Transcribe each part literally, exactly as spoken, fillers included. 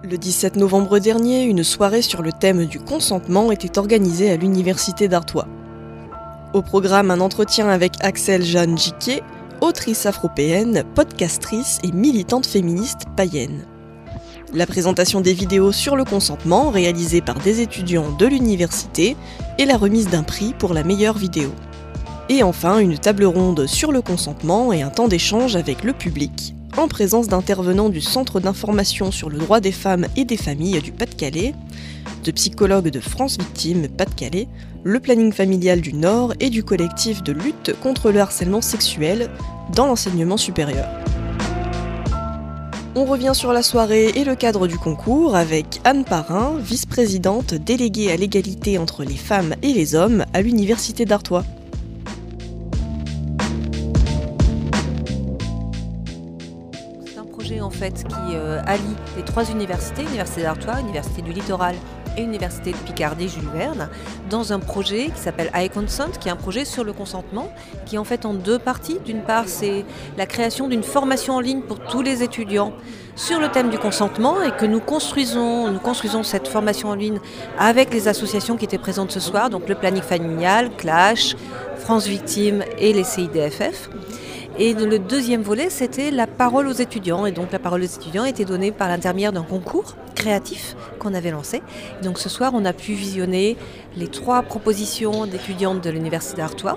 Le dix-sept novembre dernier, une soirée sur le thème du consentement était organisée à l'Université d'Artois. Au programme, un entretien avec Axelle Jeanne Jiquet, autrice afropéenne, podcastrice et militante féministe païenne. La présentation des vidéos sur le consentement réalisée par des étudiants de l'université et la remise d'un prix pour la meilleure vidéo. Et enfin, une table ronde sur le consentement et un temps d'échange avec le public, en présence d'intervenants du Centre d'information sur le droit des femmes et des familles du Pas-de-Calais, de psychologues de France Victimes Pas-de-Calais, le planning familial du Nord et du collectif de lutte contre le harcèlement sexuel dans l'enseignement supérieur. On revient sur la soirée et le cadre du concours avec Anne Parrain, vice-présidente déléguée à l'égalité entre les femmes et les hommes à l'Université d'Artois. C'est un projet en fait qui euh, allie les trois universités, l'Université d'Artois, l'Université du Littoral et l'Université de Picardie Jules Verne, dans un projet qui s'appelle iConsent, qui est un projet sur le consentement, qui est en fait en deux parties. D'une part, c'est la création d'une formation en ligne pour tous les étudiants sur le thème du consentement et que nous construisons, nous construisons cette formation en ligne avec les associations qui étaient présentes ce soir, donc le planning familial, Clash, France Victimes et les C I D F F. Et le deuxième volet, c'était la parole aux étudiants. Et donc la parole aux étudiants a été donnée par l'intermédiaire d'un concours créatif qu'on avait lancé. Et donc ce soir, on a pu visionner les trois propositions d'étudiantes de l'Université d'Artois.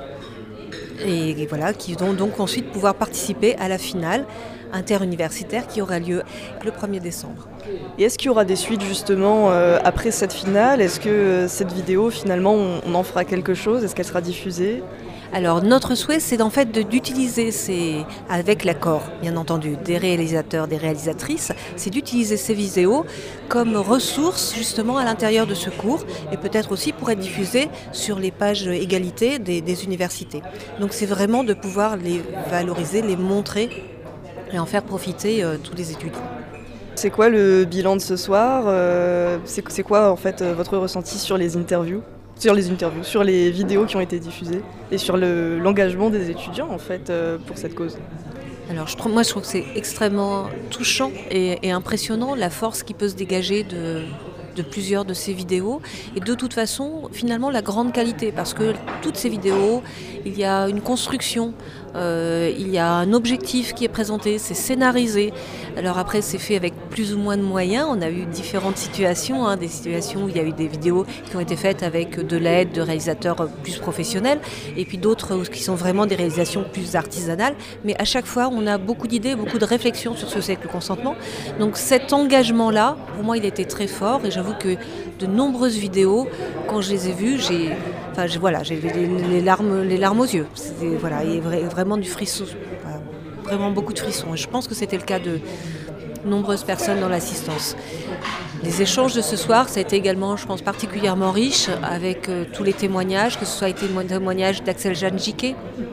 Et, et voilà, qui vont donc ensuite pouvoir participer à la finale interuniversitaire qui aura lieu le premier décembre. Et est-ce qu'il y aura des suites justement euh, après cette finale ? Est-ce que euh, cette vidéo, finalement, on, on en fera quelque chose ? Est-ce qu'elle sera diffusée ? Alors notre souhait, c'est en fait de, d'utiliser ces, avec l'accord bien entendu des réalisateurs, des réalisatrices, c'est d'utiliser ces vidéos comme ressources justement à l'intérieur de ce cours et peut-être aussi pour être diffusées sur les pages égalité des, des universités. Donc c'est vraiment de pouvoir les valoriser, les montrer et en faire profiter euh, tous les étudiants. C'est quoi le bilan de ce soir ? euh, c'est, c'est quoi en fait votre ressenti sur les interviews ? Sur les interviews, sur les vidéos qui ont été diffusées et sur le, l'engagement des étudiants en fait euh, pour cette cause. Alors je trouve, moi je trouve que c'est extrêmement touchant et, et impressionnant la force qui peut se dégager de, de plusieurs de ces vidéos et de toute façon finalement la grande qualité parce que toutes ces vidéos, il y a une construction, euh, il y a un objectif qui est présenté, c'est scénarisé. Alors après c'est fait avec plus ou moins de moyens, on a eu différentes situations, hein, des situations où il y a eu des vidéos qui ont été faites avec de l'aide de réalisateurs plus professionnels et puis d'autres qui sont vraiment des réalisations plus artisanales, mais à chaque fois on a beaucoup d'idées, beaucoup de réflexions sur ce que c'est que le consentement. Donc cet engagement-là, pour moi il était très fort et j'avoue que de nombreuses vidéos, quand je les ai vues, j'ai, enfin, j'ai, voilà, j'ai les, les, larmes, les larmes aux yeux. C'était, voilà, il y a vraiment du frisson, vraiment beaucoup de frissons. Et je pense que c'était le cas de nombreuses personnes dans l'assistance. Les échanges de ce soir, ça a été également, je pense, particulièrement riche avec euh, tous les témoignages, que ce soit été le témoignage d'Axelle Jeanne Jiquet,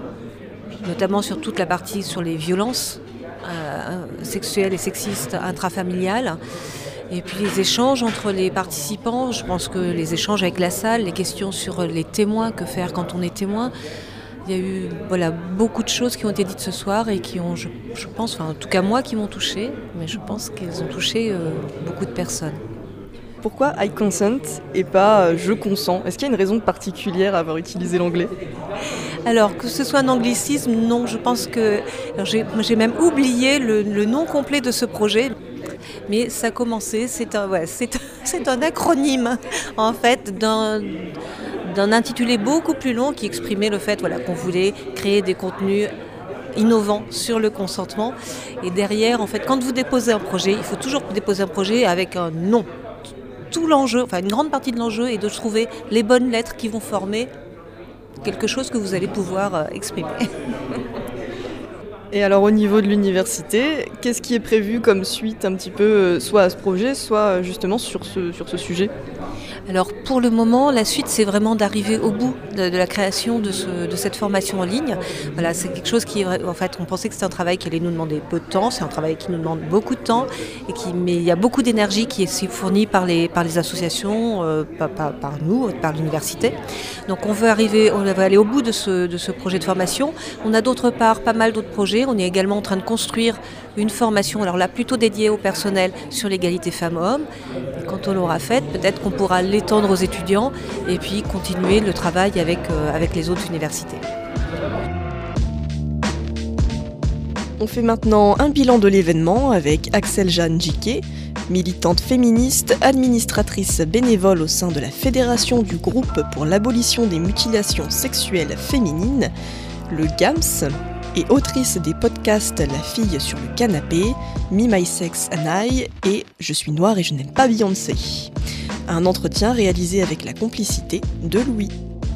notamment sur toute la partie sur les violences euh, sexuelles et sexistes intrafamiliales. Et puis les échanges entre les participants, je pense que les échanges avec la salle, les questions sur les témoins, que faire quand on est témoin. Il y a eu voilà, beaucoup de choses qui ont été dites ce soir et qui ont, je, je pense, enfin en tout cas moi, qui m'ont touchée, mais je pense qu'elles ont touché euh, beaucoup de personnes. Pourquoi I consent et pas euh, je consens ? Est-ce qu'il y a une raison particulière à avoir utilisé l'anglais ? Alors, que ce soit un anglicisme, non, je pense que... Alors, j'ai, j'ai même oublié le, le nom complet de ce projet. Mais ça a commencé, c'est un, ouais, c'est, c'est un acronyme en fait d'un, d'un intitulé beaucoup plus long qui exprimait le fait voilà, qu'on voulait créer des contenus innovants sur le consentement. Et derrière, en fait, quand vous déposez un projet, il faut toujours déposer un projet avec un nom. Tout l'enjeu, enfin une grande partie de l'enjeu est de trouver les bonnes lettres qui vont former quelque chose que vous allez pouvoir euh, exprimer. Et alors au niveau de l'université, qu'est-ce qui est prévu comme suite un petit peu, soit à ce projet, soit justement sur ce, sur ce sujet ? Alors pour le moment, la suite c'est vraiment d'arriver au bout de, de la création de, ce, de cette formation en ligne. Voilà, c'est quelque chose qui est, en fait, on pensait que c'était un travail qui allait nous demander peu de temps, c'est un travail qui nous demande beaucoup de temps, et qui, mais il y a beaucoup d'énergie qui est fournie par les, par les associations, euh, par, par, par nous, par l'université. Donc on veut arriver, on veut aller au bout de ce, de ce projet de formation. On a d'autre part pas mal d'autres projets. On est également en train de construire une formation, alors là plutôt dédiée au personnel sur l'égalité femmes-hommes. Et quand on l'aura faite, peut-être qu'on pourra l'étendre aux étudiants et puis continuer le travail avec, euh, avec les autres universités. On fait maintenant un bilan de l'événement avec Axelle-Jeanne Jiquet, militante féministe, administratrice bénévole au sein de la Fédération du groupe pour l'abolition des mutilations sexuelles féminines, le G A M S, et autrice des podcasts La fille sur le canapé, Me, My Sex and I et Je suis noire et je n'aime pas Beyoncé. Un entretien réalisé avec la complicité de Louis.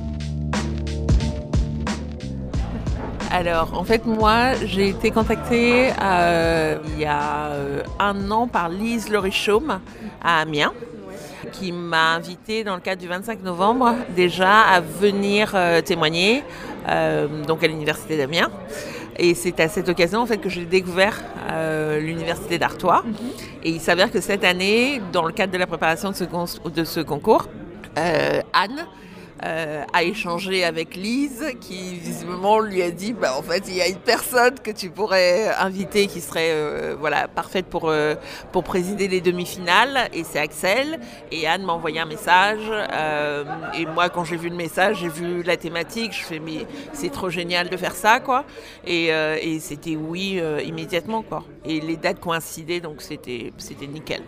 Alors, en fait, moi, j'ai été contactée euh, il y a euh, un an par Lise Lorichaume à Amiens, qui m'a invitée dans le cadre du vingt-cinq novembre déjà à venir euh, témoigner euh, donc à l'université d'Amiens. Et c'est à cette occasion en fait que j'ai découvert euh, l'université d'Artois. Mm-hmm. Et il s'avère que cette année, dans le cadre de la préparation de ce, con- de ce concours, euh, Anne Euh, a échangé avec Lise qui visiblement lui a dit bah, en fait il y a une personne que tu pourrais inviter qui serait euh, voilà, parfaite pour, euh, pour présider les demi-finales, et c'est Axelle. Et Anne m'a envoyé un message euh, et moi quand j'ai vu le message, j'ai vu la thématique, je fais mais c'est trop génial de faire ça quoi. Et, euh, et c'était oui euh, immédiatement quoi. Et les dates coïncidaient, donc c'était, c'était nickel.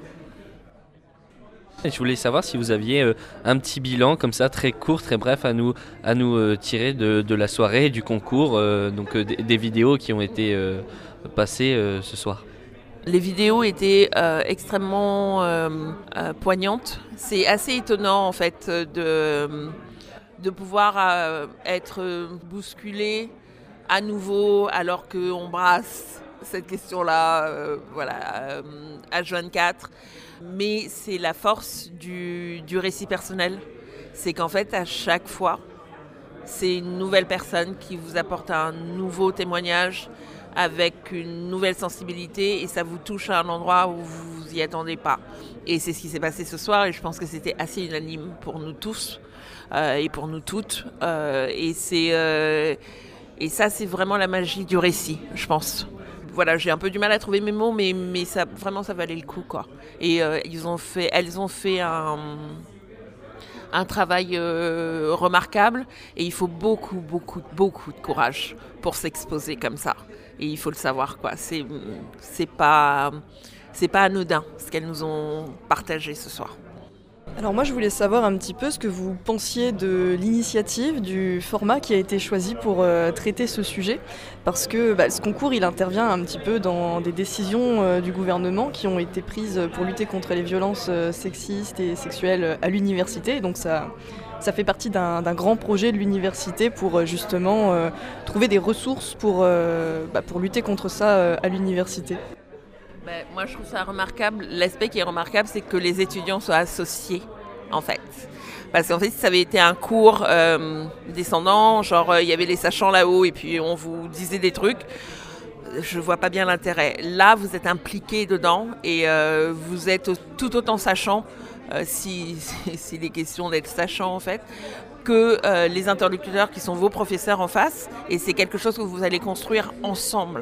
Et je voulais savoir si vous aviez euh, un petit bilan comme ça, très court, très bref, à nous, à nous euh, tirer de, de la soirée et du concours, euh, donc euh, des, des vidéos qui ont été euh, passées euh, ce soir. Les vidéos étaient euh, extrêmement euh, euh, poignantes. C'est assez étonnant en fait de, de pouvoir euh, être bousculé à nouveau alors qu'on brasse cette question-là euh, voilà, euh, H vingt-quatre. Mais c'est la force du, du récit personnel. C'est qu'en fait, à chaque fois, c'est une nouvelle personne qui vous apporte un nouveau témoignage avec une nouvelle sensibilité, et ça vous touche à un endroit où vous vous y attendez pas. Et c'est ce qui s'est passé ce soir, et je pense que c'était assez unanime pour nous tous euh, et pour nous toutes. Euh, et, c'est, euh, et ça, c'est vraiment la magie du récit, je pense. Voilà, j'ai un peu du mal à trouver mes mots, mais, mais ça, vraiment, ça valait le coup, quoi. Et euh, ils ont fait, elles ont fait un, un travail euh, remarquable, et il faut beaucoup, beaucoup, beaucoup de courage pour s'exposer comme ça. Et il faut le savoir, quoi. C'est, c'est pas, c'est pas anodin ce qu'elles nous ont partagé ce soir. Alors moi je voulais savoir un petit peu ce que vous pensiez de l'initiative, du format qui a été choisi pour euh, traiter ce sujet, parce que bah, ce concours il intervient un petit peu dans des décisions euh, du gouvernement qui ont été prises pour lutter contre les violences euh, sexistes et sexuelles à l'université, donc ça, ça fait partie d'un, d'un grand projet de l'université pour justement euh, trouver des ressources pour, euh, bah, pour lutter contre ça euh, à l'université. Ben, moi, je trouve ça remarquable. L'aspect qui est remarquable, c'est que les étudiants soient associés, en fait. Parce qu'en fait, si ça avait été un cours euh, descendant, genre il euh, y avait les sachants là-haut et puis on vous disait des trucs, je vois pas bien l'intérêt. Là, vous êtes impliqués dedans et euh, vous êtes tout autant sachant, euh, si, si, si les questions d'être sachant, en fait, que euh, les interlocuteurs qui sont vos professeurs en face. Et c'est quelque chose que vous allez construire ensemble.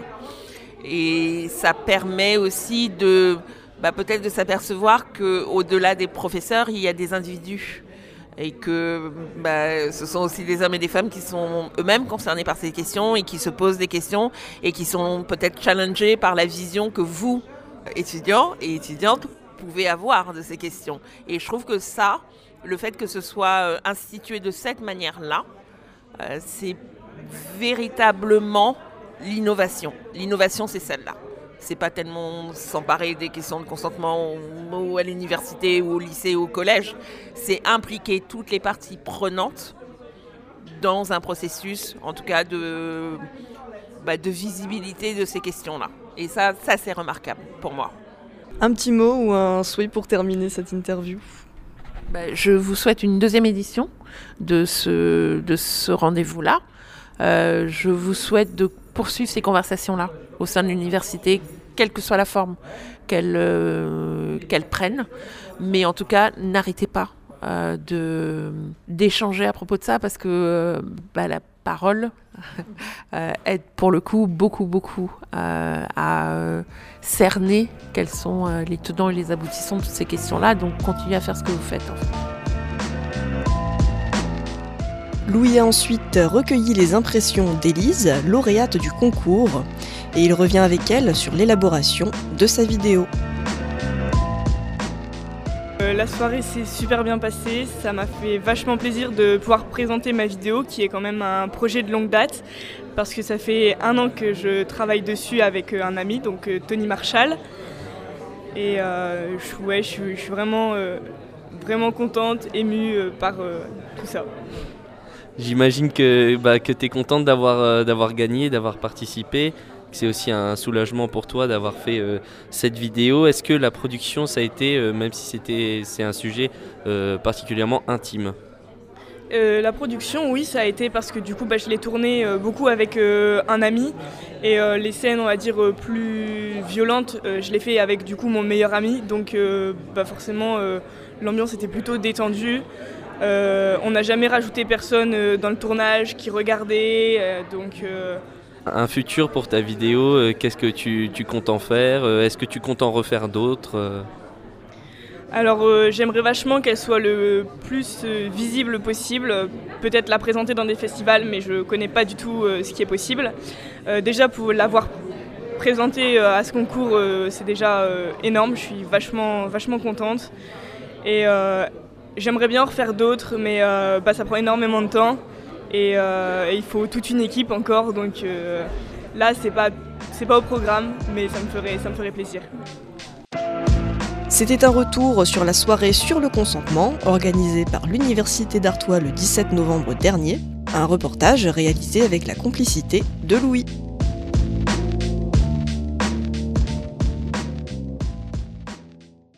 Et ça permet aussi de, bah, peut-être de s'apercevoir qu'au-delà des professeurs, il y a des individus. Et que bah, ce sont aussi des hommes et des femmes qui sont eux-mêmes concernés par ces questions et qui se posent des questions et qui sont peut-être challengés par la vision que vous, étudiants et étudiantes, pouvez avoir de ces questions. Et je trouve que ça, le fait que ce soit institué de cette manière-là, euh, c'est véritablement l'innovation. L'innovation, c'est celle-là. C'est pas tellement s'emparer des questions de consentement ou à l'université ou au lycée ou au collège. C'est impliquer toutes les parties prenantes dans un processus, en tout cas de, bah, de visibilité de ces questions-là. Et ça, ça, c'est remarquable pour moi. Un petit mot ou un souhait pour terminer cette interview ? Bah, je vous souhaite une deuxième édition de ce, de ce rendez-vous-là. Euh, je vous souhaite de poursuivre ces conversations-là au sein de l'université, quelle que soit la forme qu'elles, euh, qu'elles prennent. Mais en tout cas, n'arrêtez pas euh, de, d'échanger à propos de ça, parce que euh, bah, la parole euh, aide pour le coup beaucoup, beaucoup euh, à euh, cerner quels sont euh, les tenants et les aboutissants de toutes ces questions-là. Donc continuez à faire ce que vous faites. En fait. Louis a ensuite recueilli les impressions d'Élise, lauréate du concours, et il revient avec elle sur l'élaboration de sa vidéo. Euh, la soirée s'est super bien passée, ça m'a fait vachement plaisir de pouvoir présenter ma vidéo qui est quand même un projet de longue date parce que ça fait un an que je travaille dessus avec un ami, donc euh, Tony Marshall. Et euh, je, ouais, je, suis, je suis vraiment, euh, vraiment contente, émue euh, par euh, tout ça. J'imagine que, bah, que tu es contente d'avoir, euh, d'avoir gagné, d'avoir participé. C'est aussi un soulagement pour toi d'avoir fait euh, cette vidéo. Est-ce que la production, ça a été, euh, même si c'était, c'est un sujet euh, particulièrement intime ? Euh, la production, oui, ça a été parce que du coup, bah, je l'ai tournée euh, beaucoup avec euh, un ami. Et euh, les scènes, on va dire, euh, plus violentes, euh, je l'ai fait avec du coup mon meilleur ami. Donc euh, bah, forcément, euh, l'ambiance était plutôt détendue. Euh, on n'a jamais rajouté personne euh, dans le tournage qui regardait, euh, donc... Euh... Un futur pour ta vidéo, euh, qu'est-ce que tu, tu comptes en faire ? euh, Est-ce que tu comptes en refaire d'autres ? euh Alors euh, j'aimerais vachement qu'elle soit le plus euh, visible possible, peut-être la présenter dans des festivals, mais je connais pas du tout euh, ce qui est possible. Euh, déjà pour l'avoir présentée euh, à ce concours, euh, c'est déjà euh, énorme, je suis vachement, vachement contente. Et, euh, J'aimerais bien en refaire d'autres, mais euh, bah, ça prend énormément de temps et, euh, et il faut toute une équipe encore. Donc euh, là, c'est pas, c'est pas au programme, mais ça me ferait, ça me ferait plaisir. C'était un retour sur la soirée sur le consentement organisée par l'Université d'Artois le dix-sept novembre dernier. Un reportage réalisé avec la complicité de Louis.